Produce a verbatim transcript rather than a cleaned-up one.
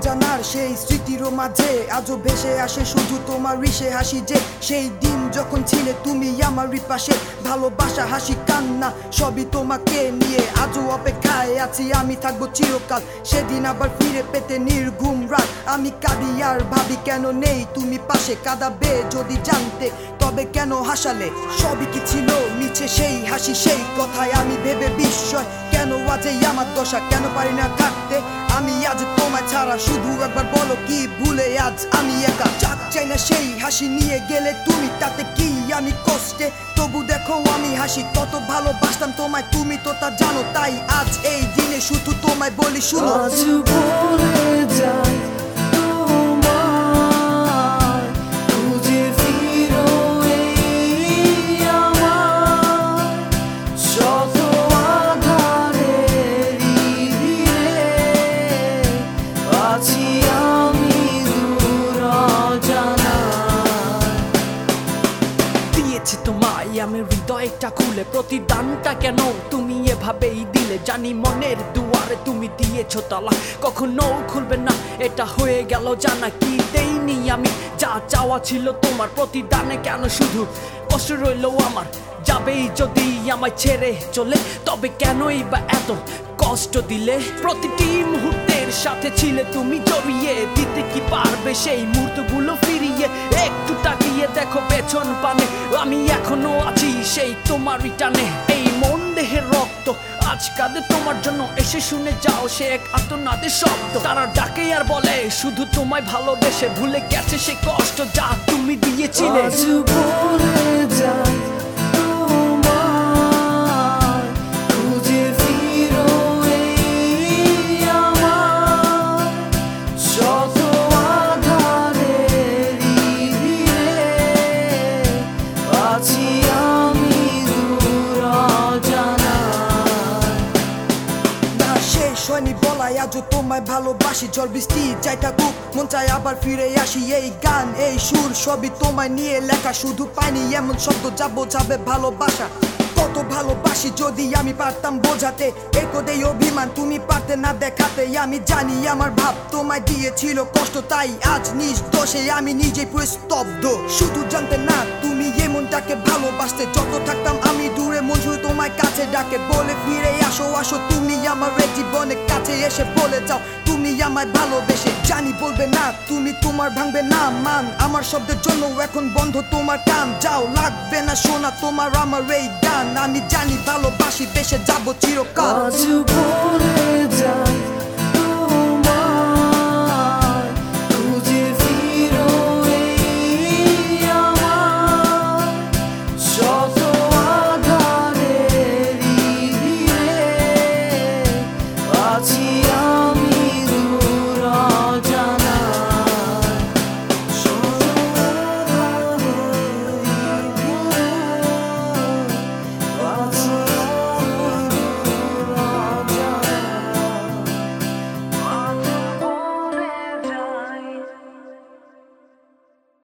অজানার সেই স্মৃতির মাঝে আজও ভেসে আসে শুধু তোমার রিসে হাসি, যে সেই দিন যখন ছিলে তুমি আমার পাশে। ভালোবাসা, হাসি, কান্না সবই তোমাকে নিয়ে আজও অপেক্ষায় আছি আমি থাকবো চিরকাল সেদিন আবার ফিরে পেতে। নির্ঘুম রাত আমি কাঁদি আর ভাবি কেন নেই তুমি পাশে। কাঁদাবে যদি জানতে তবে কেন হাসালে? সবই কি ছিল মিছে সেই হাসি, সেই কথায় আমি ভেবে বিস্ময় কেন আজ এই আমার দশা, কেন পারি না থাকতে আমি আজ তোমায় ছাড়া। শুধু একবার বলো কি ভুলে আজ আমি একা? চাই না সেই হাসি নিয়ে গেলে তুমি, তাতে কি আমি কষ্টে? তবু দেখো আমি হাসি, কত ভালোবাসতাম তোমায় তুমি তো তা জানো। তাই আজ এই দিনে শুধু তোমায় বলি শুনো। আজ ভুলে যাই তোমায়, খুঁজে ফিরো এই আমার শত আঁধারের ভিড়ে। আছি আমি দূর অজানায়। দিয়েছি তোমায় আমি হৃদয়টা খুলে, প্রতিদানটা কেন তুমি এভাবেই দিলে? জানি মনের দুয়ারে তুমি দিয়েছো তালা, কখনো খুলবে না এটা হয়ে গেল জানা। কি দেইনি আমি যা চাওয়া ছিল তোমার, প্রতিদানে কেন শুধু কষ্ট রইল আমার? যাবেই যদি আমায় ছেড়ে চলে তবে কেনই বা এত কষ্ট দিলে? প্রতিটি মুহূর্তের সাথে ছিলে তুমি জড়িয়ে, দিতে কি পারবে সেই মুহূর্তগুলো ফিরিয়ে? একটু তাকিয়ে দেখো পেছন পানে, আমি এখনো আছি সেই তোমারই টানে। এই মন দেহের রক্ত আজ কাঁদে তোমার জন্য, এসে শুনে যাও সে এক আর্তনাদের শব্দ। তারা ডাকে আর বলে শুধু তোমায় ভালোবেসে, ভুলে গেছে সে কষ্ট যা তুমি দিয়েছিলে। আজ ভুলে যাই তোমায়, খুঁজে ফিরো এই আমার শত আঁধারের ভিড়ে। আছি আমি দূর অজানায়। না শেষ হয়নি বলাই আজও তোমায় ভালোবাসি। জল বৃষ্টি যাই থাকুক মন চাই আবার ফিরে আসি। এই গান এই সুর সবই তোমায় নিয়ে লেখা, শুধু পাইনি এমন শব্দ যা বোঝাবে ভালোবাসা। কত ভালোবাসি যদি আমি পারতাম বোঝাতে, একদেই অভিমান তুমি পারতে না দেখাতে। আমি জানি আমার ভাব তোমায় দিয়েছিল কষ্ট, তাই আজ নিজ দোষে আমি নিজেই পুরো স্তব্ধ। শুধু জানতে না তুমি এমনটাকে ভালোবাসতে, যত থাকতাম আমি দূরে মন শুধু তোমায় কাছে ডাকে বলে ফিরে আসো আসো তুমি আমার জীবনে। কাছে এসে বলে যাও তুমি আমায় ভালোবেসে। জানি বলবে না তুমি, তোমার ভাঙবে না মান, আমার শব্দের জন্য এখন বন্ধ তোমার কান। যাও লাগবে না শোনা তোমার আমার এই গান, আমি জানি ভালোবাসি বেসে যাবো চিরকাল। আজ ভুলে যাই